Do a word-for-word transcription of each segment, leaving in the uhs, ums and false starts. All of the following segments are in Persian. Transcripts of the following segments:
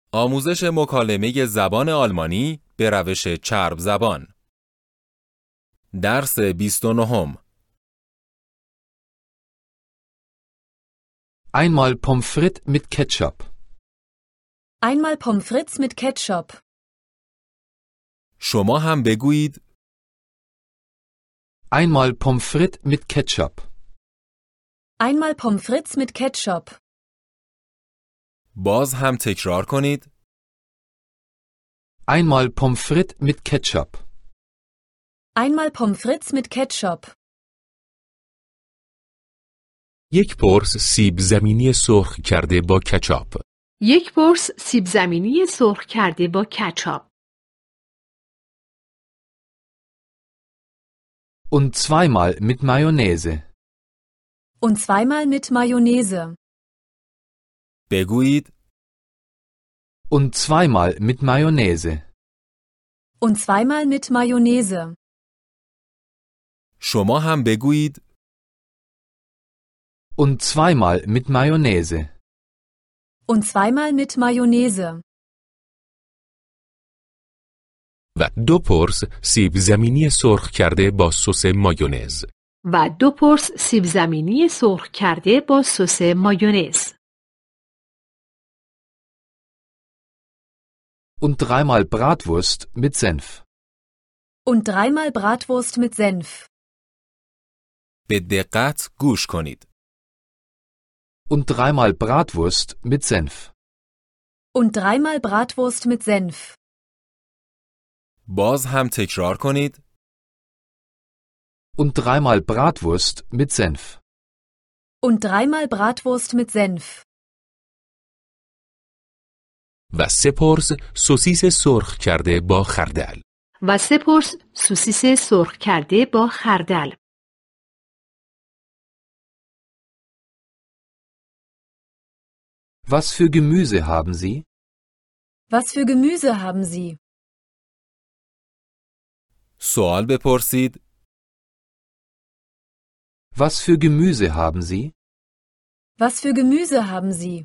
آموزش مکالمه زبان آلمانی به روش چرب زبان. درس بیست و نه. Einmal Pommes frites mit Ketchup. Einmal Pommes frites mit Ketchup. شما هم بگویید Einmal Pommes frites mit Ketchup. Einmal Pommes frites mit Ketchup. باز هم تکرار کنید Einmal Pommes frites mit Ketchup. Einmal Pommes frites mit Ketchup. یک پرس سیب زمینی سرخ کرده با کچاپ. یک پرس سیب زمینی سرخ کرده با کچاپ. Und zweimal mit Mayonnaise. Und zweimal mit Mayonnaise. بگویید Und zweimal mit Mayonnaise. Und zweimal mit Mayonnaise. شما هم بگویید Und zweimal mit Mayonnaise. Und zweimal mit Mayonnaise. و دو پرس سیب زمینی سرخ کرده با سس مایونز. و دو پرس سیب زمینی سرخ کرده با سس مایونز. Und dreimal Bratwurst mit Senf. Und dreimal Bratwurst mit Senf. به دقت گوش کنید. Und dreimal Bratwurst mit Senf. Und dreimal Bratwurst mit Senf. باز هم تکرار کنید Und dreimal Bratwurst mit Senf. Und dreimal Bratwurst mit Senf. و سه پرس سوسیس سرخ کرده با خردل. و سه پرس سوسیس سرخ کرده با خردل. Was für Gemüse haben Sie? Was für Gemüse haben Sie? سوال بپرسید Was für Gemüse haben Sie? Was für Gemüse haben Sie?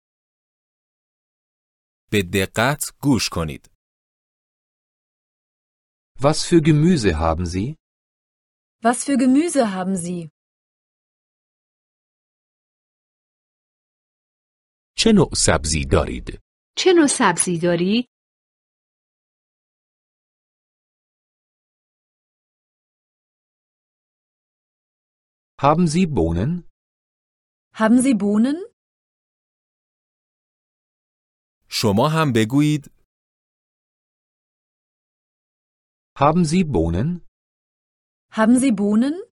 به دقت گوش کنید. Was für Gemüse haben Sie? Was für Gemüse haben Sie? چه نوع سبزی دارید؟ چه نوع سبزی دارید؟ Haben Sie Bohnen? Haben Sie Bohnen? شما هم بگویید Haben Sie Bohnen? Haben Sie Bohnen?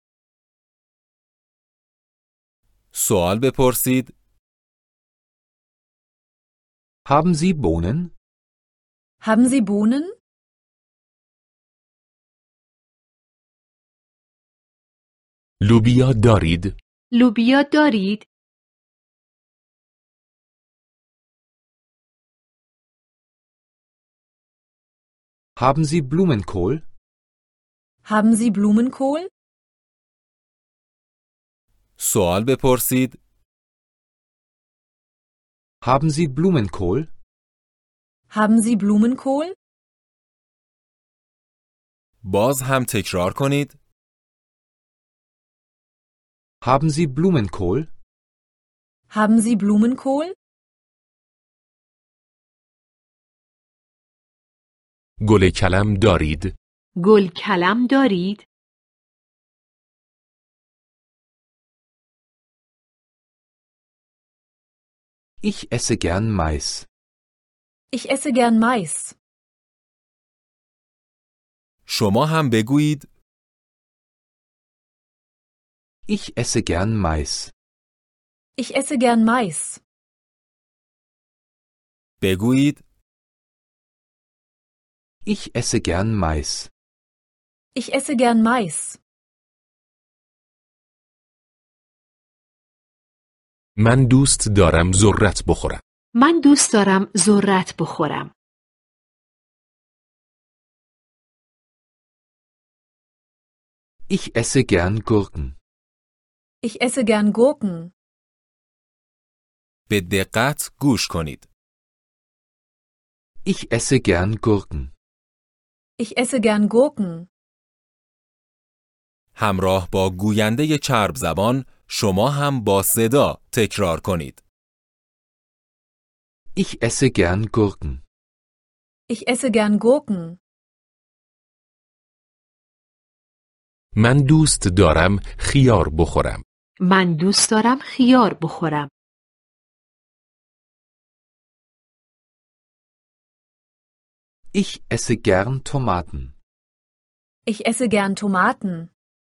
سوال بپرسید Haben Sie Bohnen? Haben Sie Bohnen? لوبیا دارید؟ لوبیا دارید؟ Haben Sie Blumenkohl? Haben Sie Blumenkohl? سوال بپرسید Haben Sie Blumenkohl? Haben Sie Blumenkohl? باز هم تکرار کنید Haben Sie Blumenkohl? Haben Sie Blumenkohl? گل کلم دارید؟ گل کلم دارید؟ Ich esse gern Mais. Ich esse gern Mais. شما هم بگویید Ich esse gern Mais. Ich esse gern Mais. بگویید Ich esse gern Mais. Ich esse gern Mais. من دوست دارم ذرت بخورم. من دوست دارم ذرت بخورم. Ich esse gern Gurken. Ich esse gern Gurken. به دقت گوش کنید. Ich esse gern Gurken. Ich esse gern Gurken. همراه با گوینده چرب زبان شما هم با صدا تکرار کنید. Ich esse gern Gurken. Ich esse gern Gurken. من دوست دارم خیار بخورم. من دوست دارم خیار بخورم. Ich esse gern Tomaten. Ich esse gern Tomaten.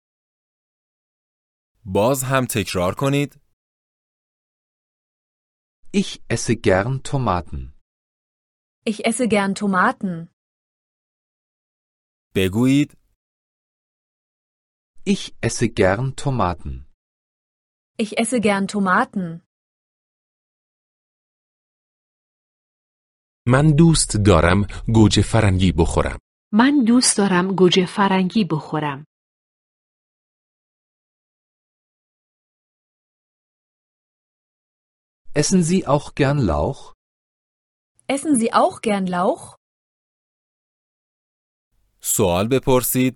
باز هم تکرار کنید. Ich esse gern Tomaten. Ich esse gern Tomaten. بگویید Ich esse gern Tomaten. Ich esse gern Tomaten. من دوست دارم گوجه فرنگی بخورم. من دوست دارم گوجه فرنگی بخورم. Essen Sie auch gern Lauch? Essen Sie auch gern Lauch? سوال بپرسید.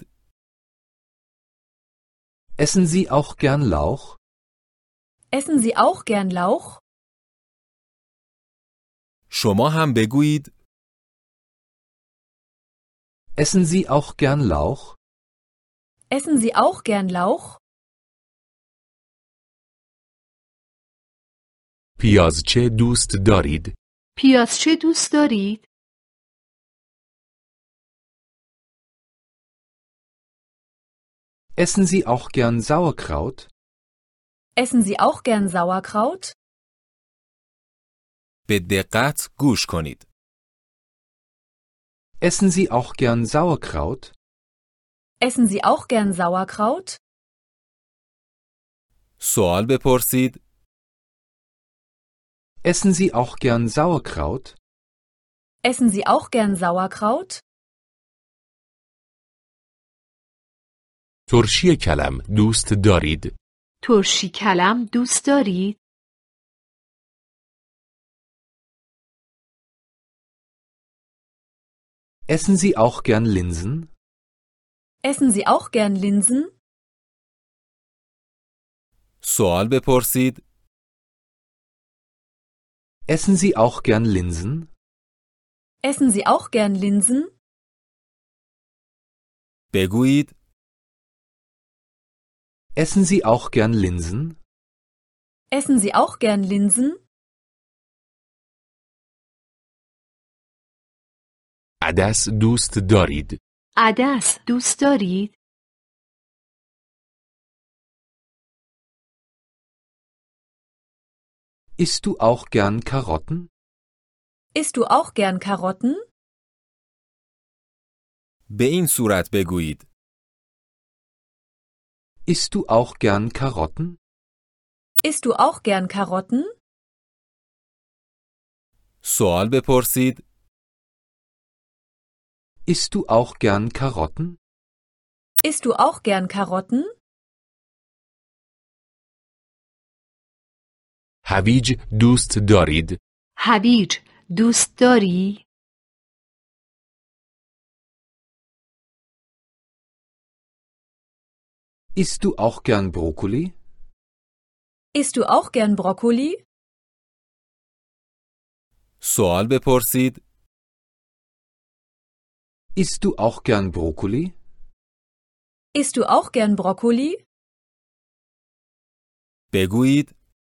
Essen Sie auch gern Lauch? Essen Sie auch gern Lauch? شما هم بگویید. Essen Sie auch gern Lauch? Essen Sie auch gern Lauch? پیازچه دوست دارید؟ پیازچه دوست دارید؟ Essen Sie auch gern Sauerkraut? Essen Sie auch gern Sauerkraut? به دقت گوش کنید. Essen Sie auch gern Sauerkraut? Essen Sie auch gern Sauerkraut? سوال بپرسید. Essen Sie auch gern Sauerkraut? Essen Sie auch gern Sauerkraut? ترشی کلم دوست دارید؟ ترشی کلم دوست دارید؟ Essen Sie auch gern Linsen? Essen Sie auch gern Linsen? سوال بپرسید. Essen Sie auch gern Linsen? Essen Sie auch gern Linsen? بگویید. Essen Sie auch gern Linsen? Essen Sie auch gern Linsen? عدس دوست دارید؟ عدس دوست دارید؟ Isst du auch gern Karotten? Isst du auch gern Karotten? به این صورت بگویید. Isst du auch gern Karotten? Isst du auch gern Karotten? سوال بپرسید. Isst du auch gern Karotten? Isst du auch gern Karotten? هویج دوست دارید؟ هویج دوست داری؟ Isst du auch gern Brokkoli? Isst du auch gern Brokkoli? سوال بپرسید. Isst du auch gern Brokkoli? Isst du auch gern Brokkoli? بگویید.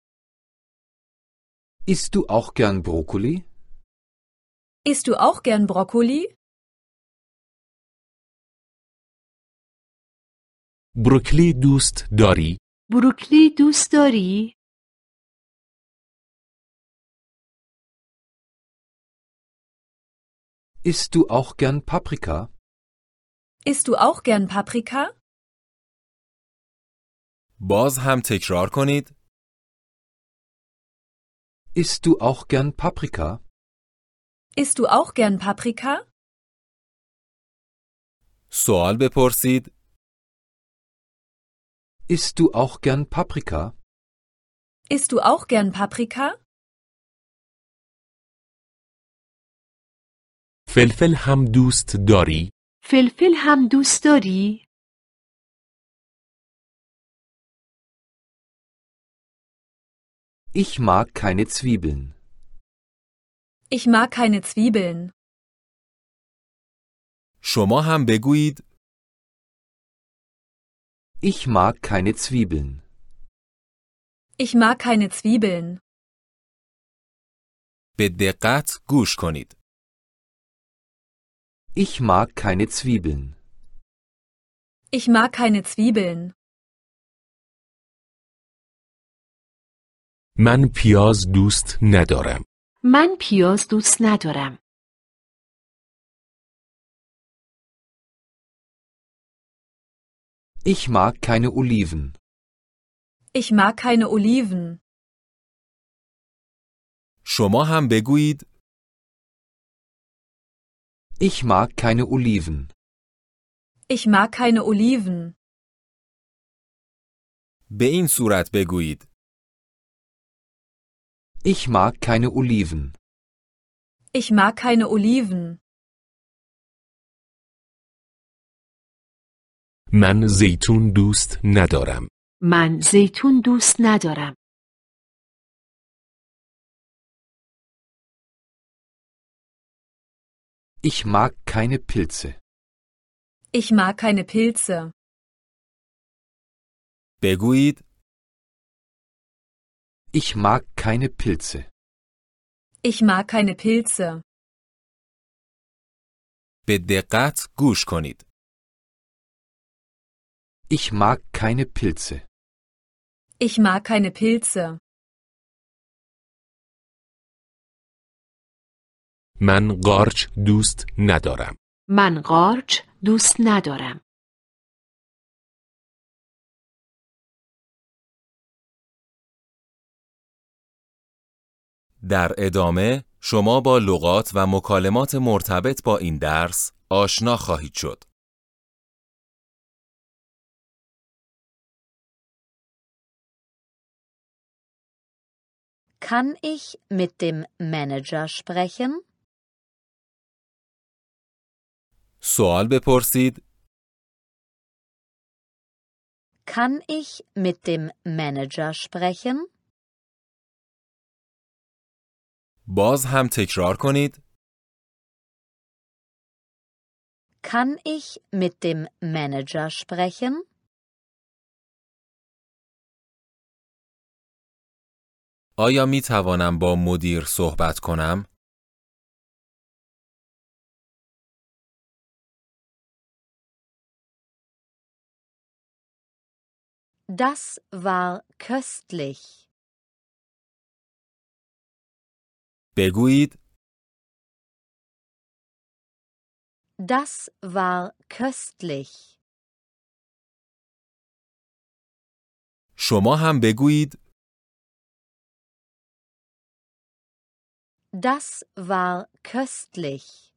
Isst du auch gern Brokkoli? Isst du auch gern Brokkoli? بروکلی دوست داری؟ بروکلی دوست داری؟ Isst du auch gern Paprika? Isst du auch gern Paprika? باز هم تکرار کنید. Isst du auch gern Paprika? Isst du auch gern Paprika? سوال بپرسید. Isst du auch gern Paprika? Isst du auch gern Paprika? فلفل هم دوست داری؟ فلفل هم دوست داری؟ Ich mag keine Zwiebeln. Ich mag keine Zwiebeln. شما هم بگویید Ich mag keine Zwiebeln. Ich mag keine Zwiebeln. به دقت گوش کنید. Ich mag keine Zwiebeln. Ich mag keine Zwiebeln. من پیاز دوست ندارم. من پیاز دوست ندارم. Ich mag keine Oliven. Ich mag keine Oliven. شما هم بگویید Ich mag keine Oliven. Ich mag keine Oliven. به این صورت بگویید Ich mag keine Oliven. Ich mag keine Oliven. من زیتون دوست ندارم. من زیتون دوست ندارم. Ich mag keine Pilze. Ich mag keine Pilze. بگویید Ich mag keine Pilze. Ich mag keine Pilze. به دقت گوش کنید. Ich mag keine Pilze. Ich mag keine Pilze. من قارچ دوست ندارم. من قارچ دوست ندارم. در ادامه شما با لغات و مکالمات مرتبط با این درس آشنا خواهید شد. Kann ich mit dem Manager sprechen? سوال بپرسید Kann ich mit dem Manager sprechen? باز هم تکرار کنید Kann ich mit dem Manager sprechen? آیا می توانم با مدیر صحبت کنم؟ Das war köstlich. بگویید Das war köstlich. شما هم بگویید Das war köstlich.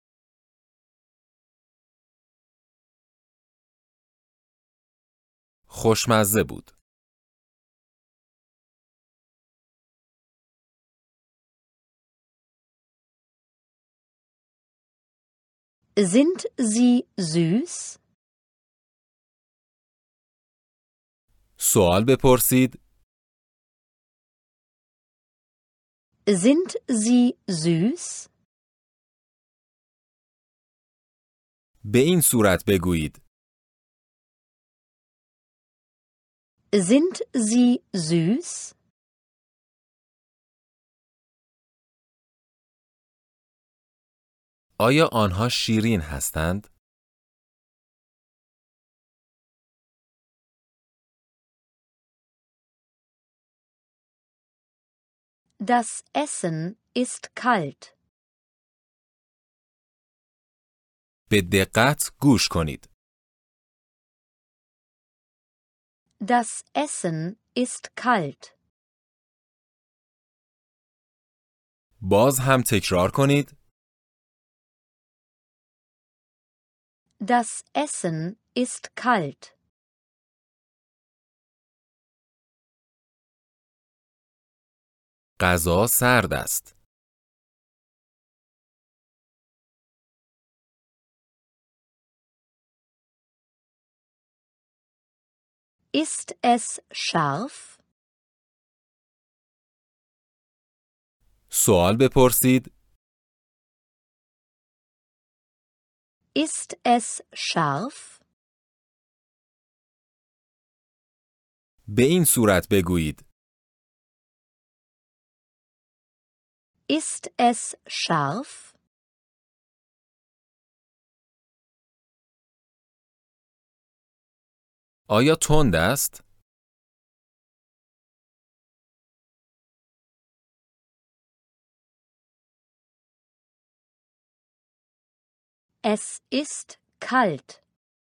خوشمزه بود. Sind sie süß? سوال بپرسید Sind sie süß? به این صورت بگویید Sind sie süß? آیا آنها شیرین هستند؟ Das Essen ist kalt. به دقت گوش کنید. Das Essen ist kalt. باز هم تکرار کنید. Das Essen ist kalt. غذا سرد است. Ist es scharf? سوال بپرسید. Ist es scharf? به این صورت بگویید. Ist es scharf? آیا تند است؟ Es ist kalt.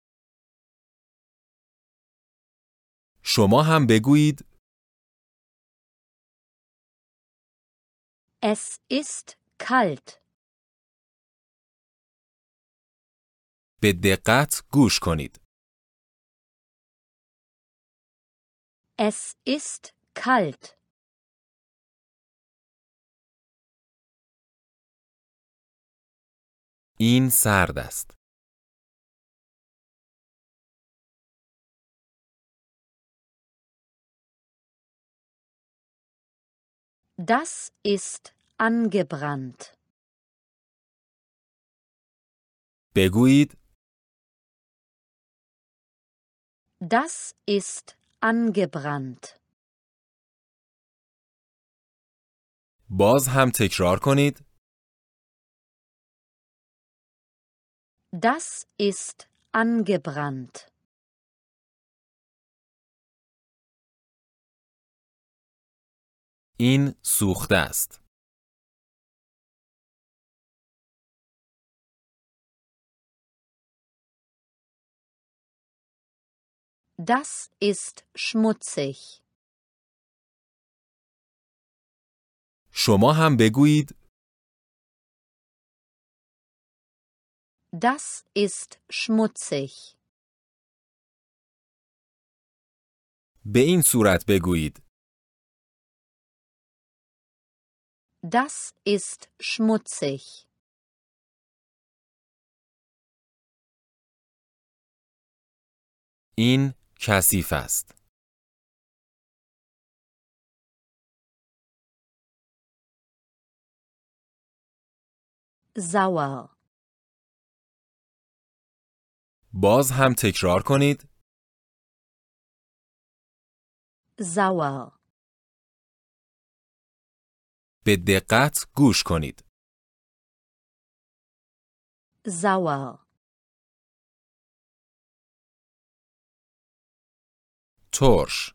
شما هم بگویید. Es ist kalt. به دقت گوش کنید. Es ist kalt. این سرد است. Das ist angebrannt. بگویید. Das ist angebrannt. باز هم تکرار کنید. Das ist angebrannt. این سوخته است. Das ist schmutzig. شما هم بگویید. Das ist schmutzig. به این صورت بگویید. Das ist schmutzig. این کثیف است. Sauer. باز هم تکرار کنید. Sauer. به دقت گوش کنید. Sauer. ترش.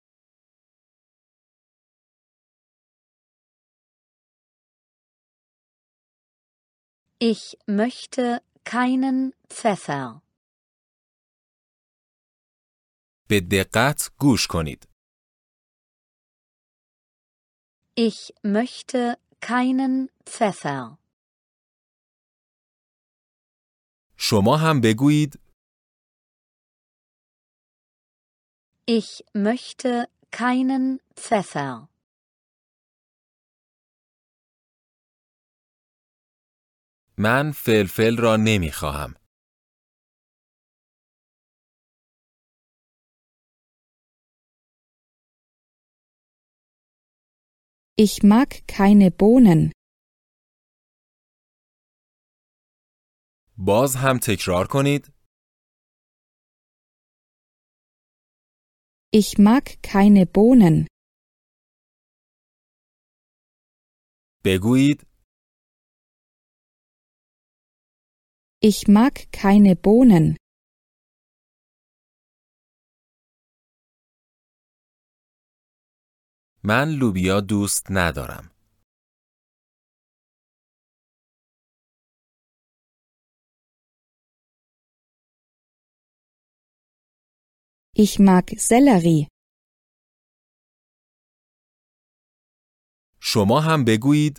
Ich möchte keinen Pfeffer. به دقت گوش کنید. Ich möchte keinen Pfeffer. شما هم بگویید. Ich möchte keinen Pfeffer. من فلفل را نمی خواهم. Ich mag keine Bohnen. باز هم تکرار کنید. Ich mag keine Bohnen. بگویید. Ich mag keine Bohnen. من لوبیا دوست ندارم. Ich mag Sellerie. شما هم بگویید.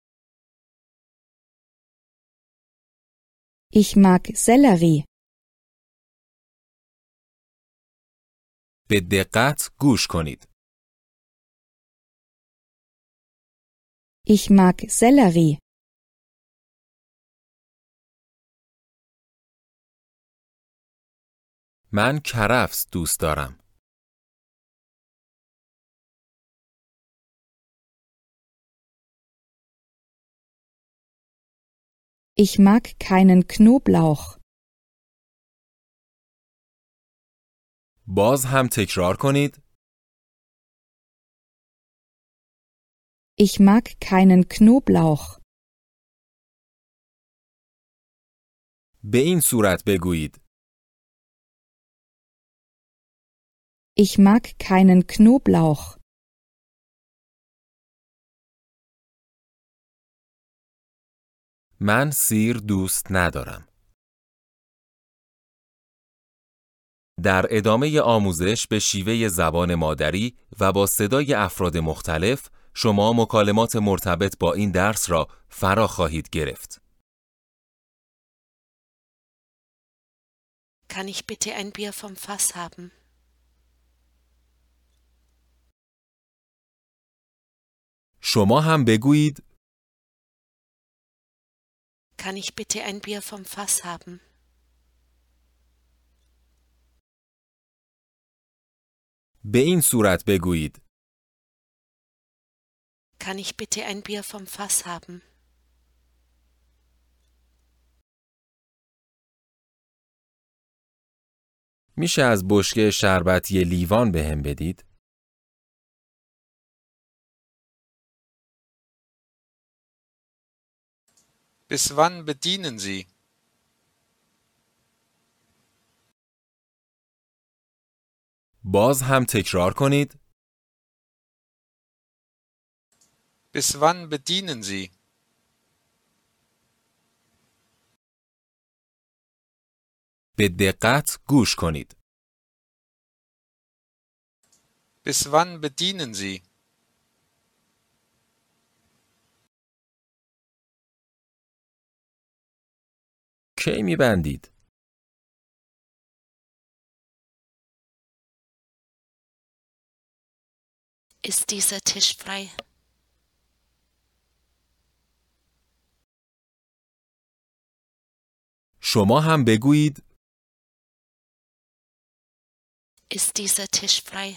Ich mag Sellerie. به دقت گوش کنید. Ich mag Sellerie. من کرفس دوست دارم. Ich mag keinen Knoblauch. باز هم تکرار کنید. Ich mag keinen Knoblauch. به این صورت بگویید. Ich mag keinen Knoblauch. من سیر دوست ندارم. در ادامه آموزش به شیوه زبان مادری و با صدای افراد مختلف شما مکالمات مرتبط با این درس را فرا خواهید گرفت. Kann ich bitte ein Bier vom Fass haben? شما هم بگویید. Kann ich bitte ein Bier vom Fass haben? به این صورت بگویید. Kann ich bitte ein Bier vom Fass haben? میشه از بشکه شربتی لیوان بهم بدید؟ Bis wann bedienen Sie? باز هم تکرار کنید. Bis wann bedienen Sie? به دقت گوش کنید. Bis wann bedienen Sie? کی میبندید؟ Ist dieser Tisch frei? شما هم بگویید. Ist dieser Tisch frei?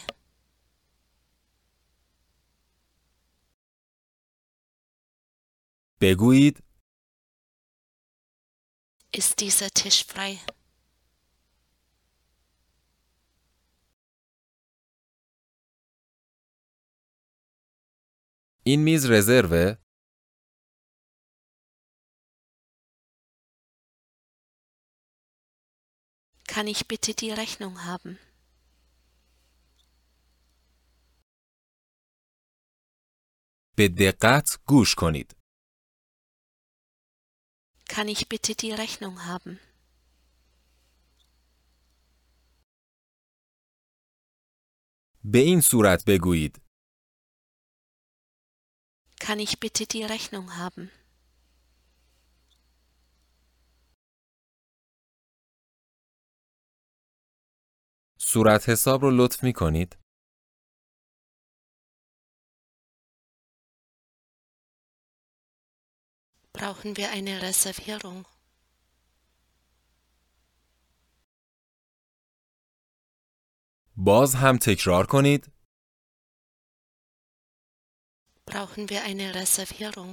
بگویید. Ist dieser Tisch frei? این میز رزروه؟ Kann ich bitte die Rechnung haben? به دقت گوش کنید. Kann ich bitte die Rechnung haben? به این صورت بگویید. Kann ich bitte die Rechnung haben? صورت حساب رو لطف می کنید. Brauchen wir eine Reservierung? باز هم تکرار کنید. Brauchen wir eine Reservierung?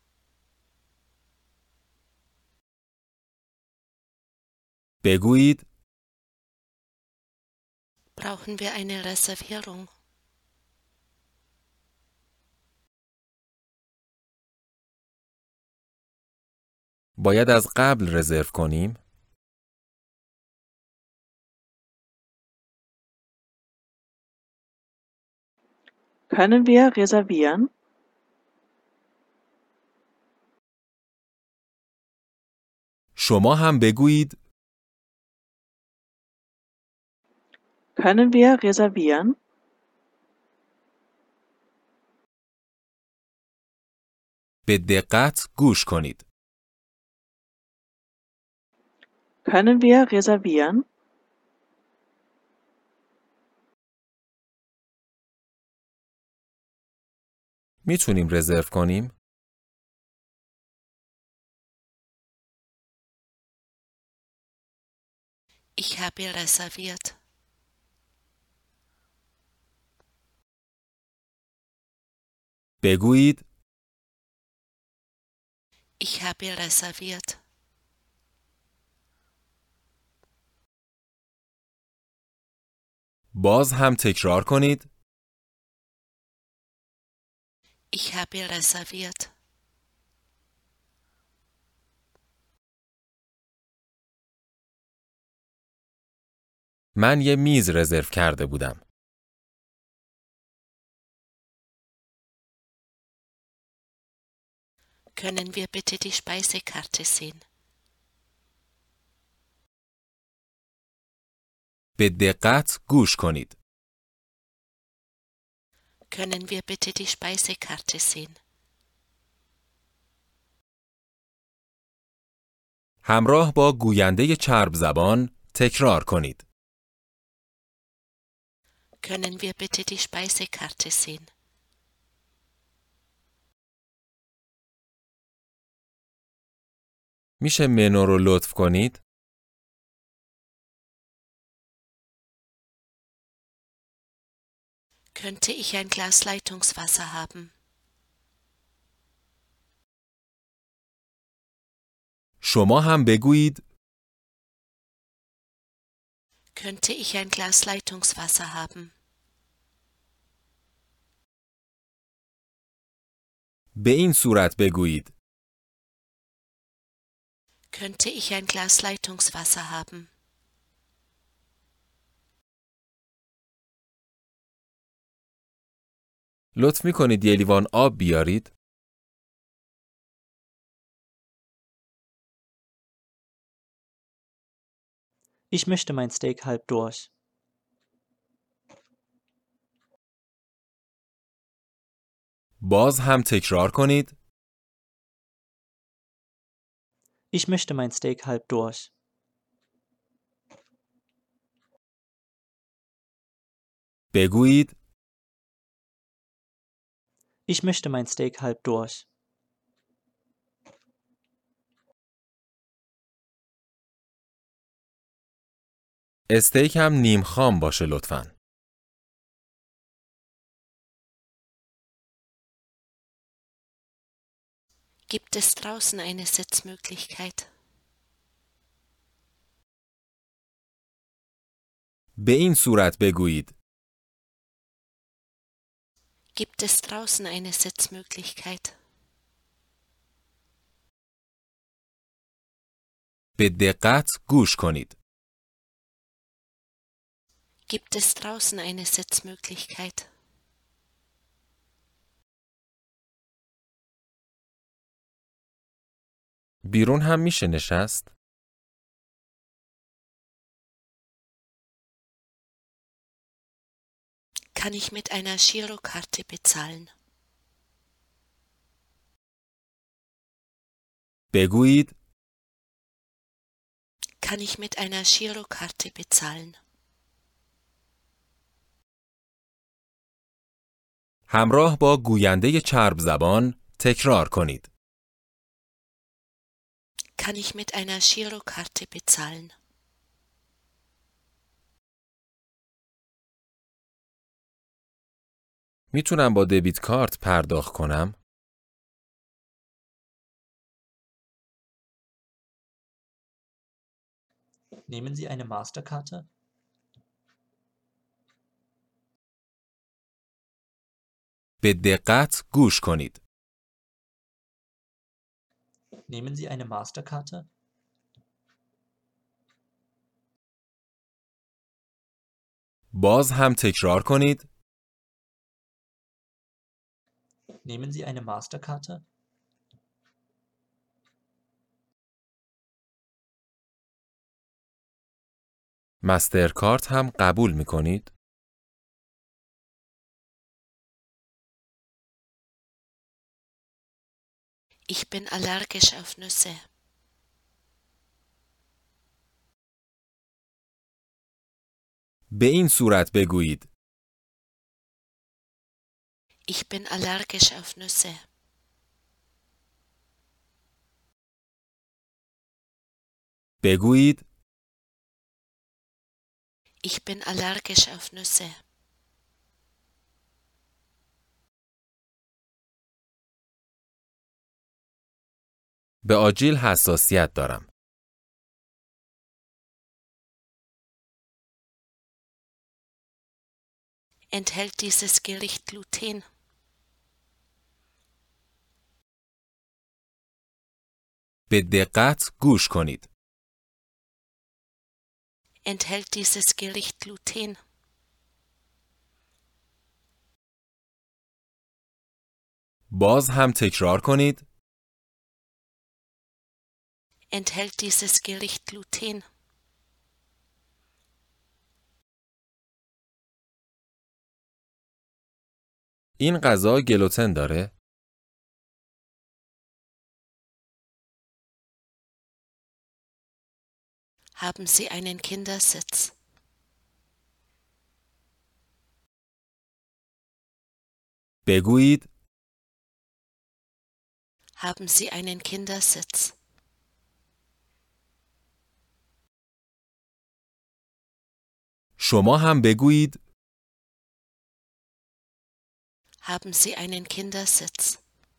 بگویید. Brauchen wir eine Reservierung? باید از قبل رزرو کنیم. Können wir reservieren? شما هم بگویید. Können wir reservieren? به دقت گوش کنید. Können wir reservieren? میتونیم رزرو کنیم؟ Ich habe reserviert. بگویید. Ich habe reserviert. باز هم تکرار کنید. Ich habe reserviert. من یه میز رزرو کرده بودم. Können wir bitte die Speisekarte sehen? به دقت گوش کنید. Können wir bitte die Speisekarte sehen? همراه با گوینده چرب زبان تکرار کنید. Können wir bitte die Speisekarte sehen? میشه منو رو لطف کنید؟ Könnte ich ein Glas Leitungswasser haben? شما هم بگویید. Könnte ich ein Glas Leitungswasser haben? به این صورت بگویید. Könnte ich ein Glas Leitungswasser haben? لطف می‌کنید یه لیوان آب بیارید؟ Ich möchte mein Steak halb durch. باز هم تکرار کنید. Ich möchte mein Steak halb durch. بگویید. Ich möchte mein Steak halb durch. استیک هم نیم خام باشه لطفاً. Gibt es draußen eine Sitzmöglichkeit? به این صورت بگویید. Gibt es draußen eine Sitzmöglichkeit? به دقت گوش کنید. Gibt es draußen eine Sitzmöglichkeit? بیرون هم میشه نشست؟ Kann ich mit einer Girokarte bezahlen? بگویید. Kann ich mit einer Girokarte bezahlen? همراه با گوینده چرب زبان تکرار کنید. Kann ich mit einer Girokarte bezahlen? میتونم با دبیت کارت پرداخت کنم؟ Nehmen Sie eine Masterkarte? به دقت گوش کنید. Nehmen Sie eine Masterkarte? باز هم تکرار کنید. Nehmen Sie eine Masterkarte? مسترکارت هم قبول می کنید؟ Ich bin allergisch auf Nüsse. به این صورت بگویید. Ich bin allergisch auf Nüsse. بگویید. Ich bin allergisch auf Nüsse. به آجیل حساسیت دارم. Enthält dieses Gericht Gluten? به دقت گوش کنید. Enthält dieses Gericht Gluten? باز هم تکرار کنید. Enthält dieses Gericht Gluten? این غذا گلوتن داره؟ Haben Sie einen Kindersitz? بگویید Haben Sie einen Kindersitz? شما هم بگویید Haben Sie einen Kindersitz?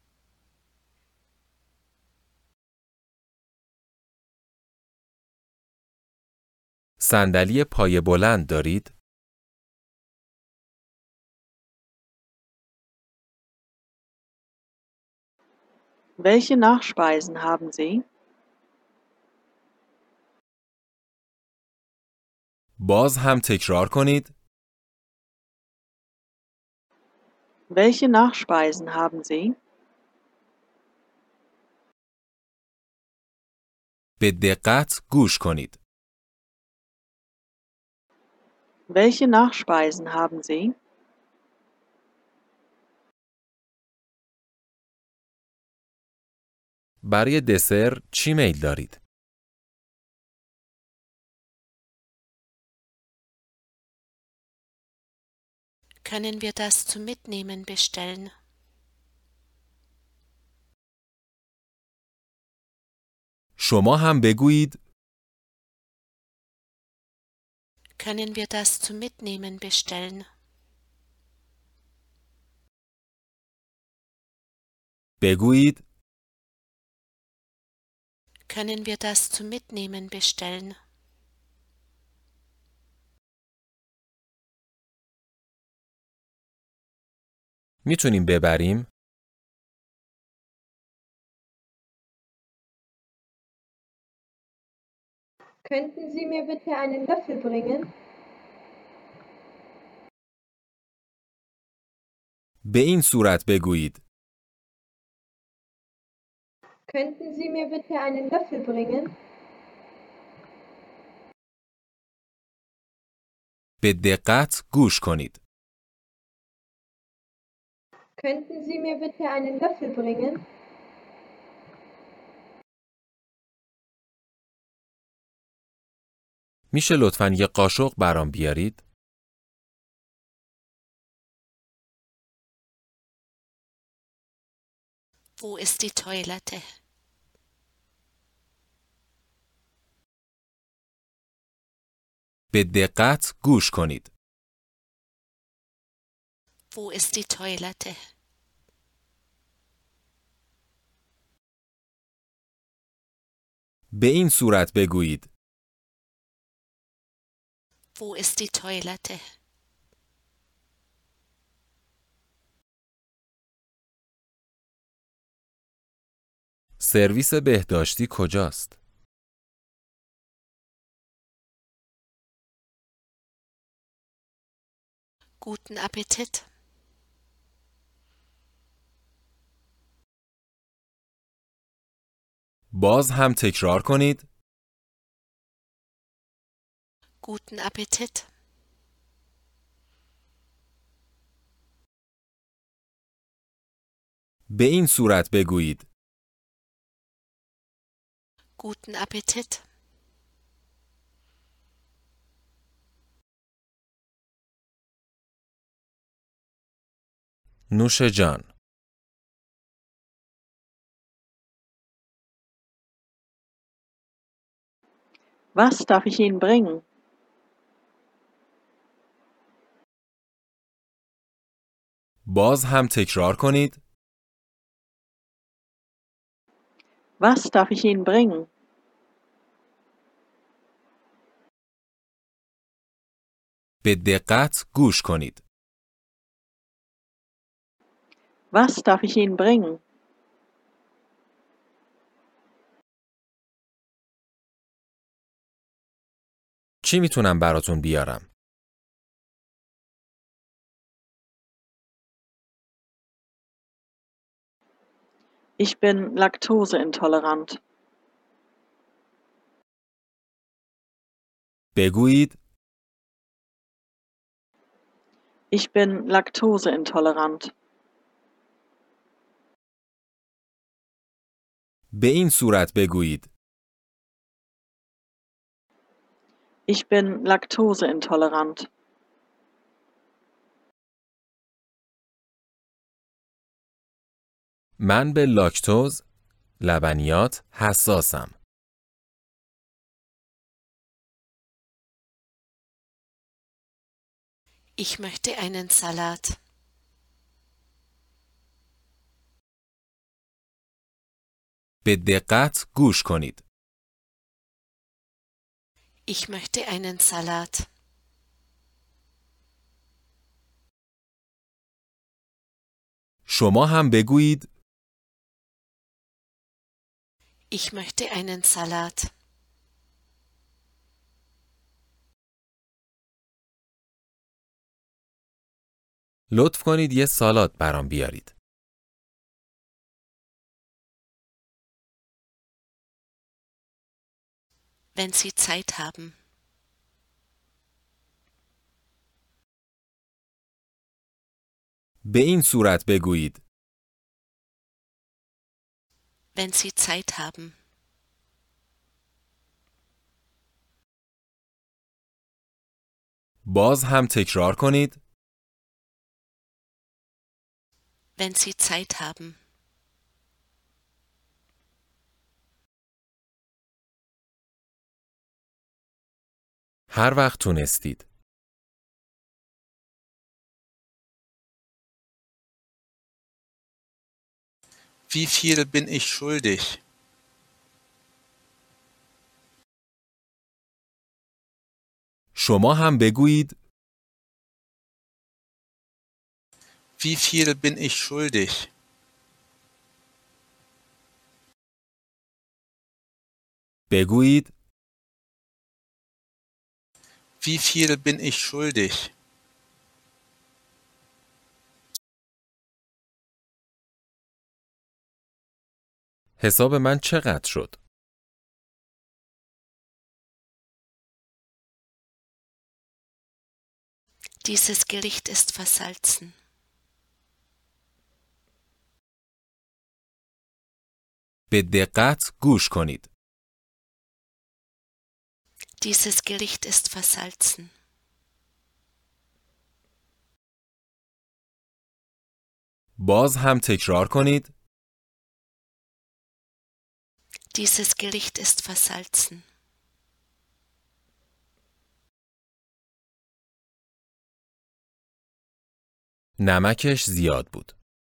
صندلی پایه بلند دارید؟ Welche Nachspeisen haben Sie? باز هم تکرار کنید. Welche Nachspeisen haben Sie? به دقت گوش کنید. Welche Nachspeisen haben Sie? برای دسر چی میل دارید؟ Können wir das zum Mitnehmen bestellen? شما هم بگویید Können wir das zum Mitnehmen bestellen? بگویید Können wir das zum Mitnehmen bestellen? میتونیم ببریم؟ Könnten Sie mir bitte einen Löffel bringen? به این صورت بگویید. Könnten Sie mir bitte einen Löffel bringen? به دقت گوش کنید. Könnten Sie mir bitte einen Löffel bringen? میشه لطفاً یه قاشق برام بیارید؟ Wo ist die Toilette? به دقت گوش کنید. Wo ist die Toilette? به این صورت بگویید. Wo ist die Toilette? سرویس بهداشتی کجاست؟ Guten Appetit. باز هم تکرار کنید. Guten Appetit. به این صورت بگویید. Guten Appetit. نوش جان. Was darf ich Ihnen bringen? باز هم تکرار کنید. Was darf ich Ihnen bringen? به دقت گوش کنید. Was darf ich Ihnen bringen? چی میتونم براتون بیارم؟ Ich bin laktoseintolerant. بگویید Ich bin laktoseintolerant. به این صورت بگویید. Ich bin laktoseintolerant. من به لاکتوز، لبنیات حساسم. Ich möchte einen Salat. به دقت گوش کنید. Ich möchte einen Salat. شما هم بگویید Ich möchte einen Salat. لطف کنید یه سالاد برام بیارید. Wenn Sie Zeit haben. به این صورت بگویید. Wenn Sie Zeit haben. باز هم تکرار کنید. Wenn Sie Zeit haben. هر وقت تونستید. Wie viel bin ich schuldig? شما هم بگویید Wie viel bin ich schuldig? بگویید Wie viel bin ich schuldig? حساب من چقدر شد؟ Dieses Gericht ist versalzen. به دقت گوش کنید. Dieses Gericht ist versalzen. باز هم تکرار کنید. Dieses Gericht ist versalzen. نمکش زیاد بود.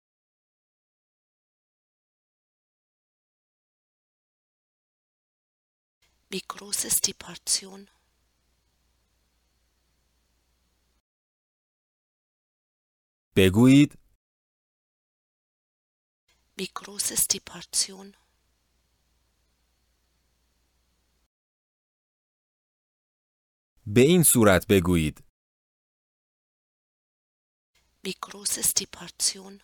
Wie groß ist die Portion? بگویید Wie groß ist die Portion? به این صورت بگویید. Wie groß ist die Portion?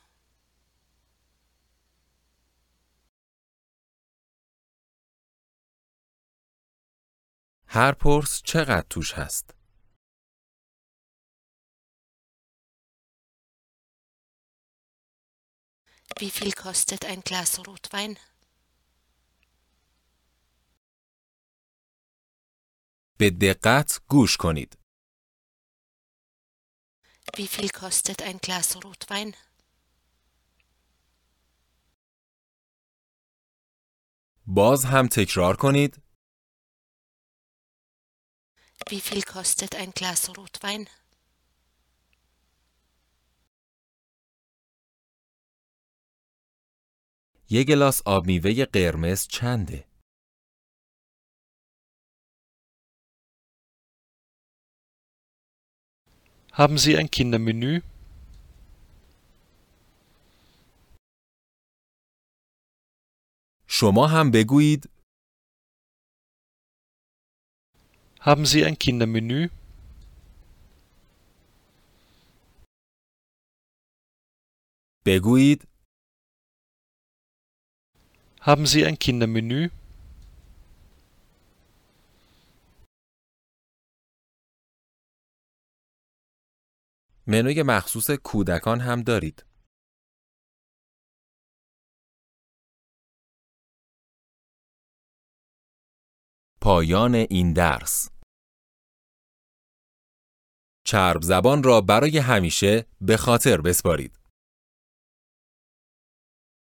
هر پرس چقدر توش هست؟ Wie viel kostet ein Glas Rotwein? به دقت گوش کنید. Wie viel kostet ein Glas Rotwein? باز هم تکرار کنید. Wie viel kostet ein Glas Rotwein? یک گلاس آب میوه قرمز چنده؟ Haben Sie ein Kindermenü? شما هم بگویید. Haben Sie ein Kindermenü? بگویید. Haben Sie ein Kindermenü? منوی مخصوص کودکان هم دارید. پایان این درس. چرب زبان را برای همیشه به خاطر بسپارید.